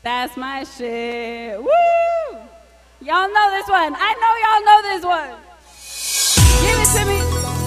That's my shit. Woo! Y'all know this one. I know y'all know this one. Give it to me.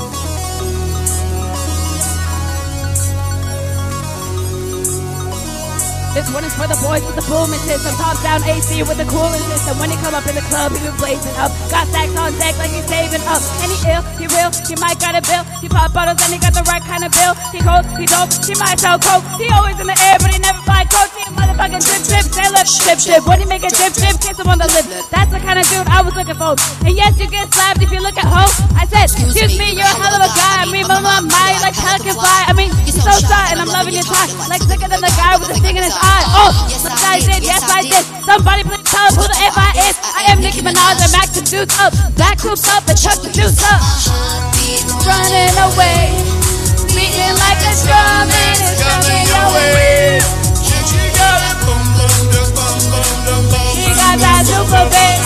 This one is for the boys with the booming system. Top down AC with the cooling system. When he come up in the club, he be blazing up. Got stacks on deck like he's saving up. And he ill, he real, he might got a bill. He pop bottles and he got the right kind of bill. He cold, he dope, he might sell coke. He always in the air, but he never fly coach. He a motherfucking drip, sailor, ship. When he make a drip, kiss him on the lip. That's the kind of dude I was looking for. And yes, you get slapped if you look at hoe. I said, excuse me, you're a hell of a guy. I mean, mama, my like pelican fly. I mean, you're so shot and I'm loving your tie. Like sicker than the guy with the thing in his eye. Oh, yes I did, yes I did. Somebody please tell him who the F I is. I am Nicki Minaj, I'm Max the Deuce up. Back hoops up and chuck the juice up. Running away, beating like a drum and it's coming your way. She got it, boom, boom, boom, boom, boom, boom. He got that super bass.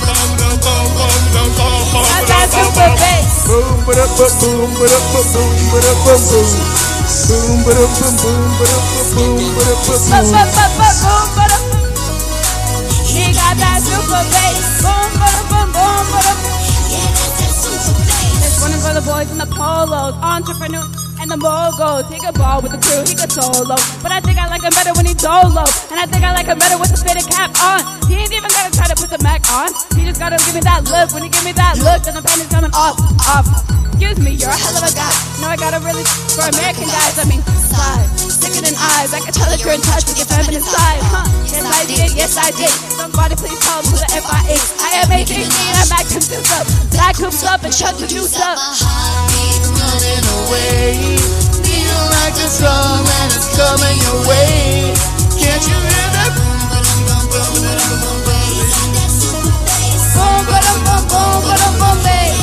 Got that super bass. Boom, ba da ba boom, ba da ba boom, ba da ba boom. Boom, ba da boom, boom, ba da ba boom, ba da ba boom. He got that super bass. Boom, ba da boom, boom, ba da boom. This one is for the boys in the polos, entrepreneur and the moguls. He could ball with the crew, he could solo. But I think I like him better when he's dolo. And I think I like him better with the fitted cap on. He ain't even gotta try to put the Mac on. He just gotta give me that look. When he give me that look, then the pen is coming off. Excuse me, you're a hell of a guy. No, I gotta really for American guys. I mean, slide, sicker than eyes. I can tell that you're in touch with your feminine side, huh? Yes, I did. Yes, I did. Somebody please tell me who the F.I. is. I am AKC and I'm Max the Deuce up. Black hoops up and chuck the juice up. Running away, feel like a song and it's coming your way. Can't you hear that? Boom, ba dum bum bum ba dum bum bum. Boom, ba dum bum bum ba dum bum bass.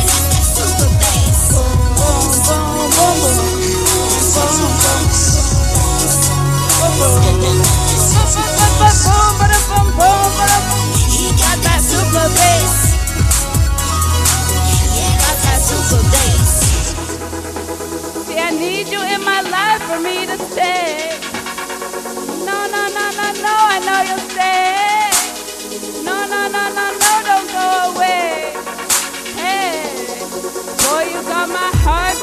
He got that super bass. Got that super bass. See, I need you in my life for me to stay. No, I know you'll stay. No, don't go away. Hey, boy, you got my heart.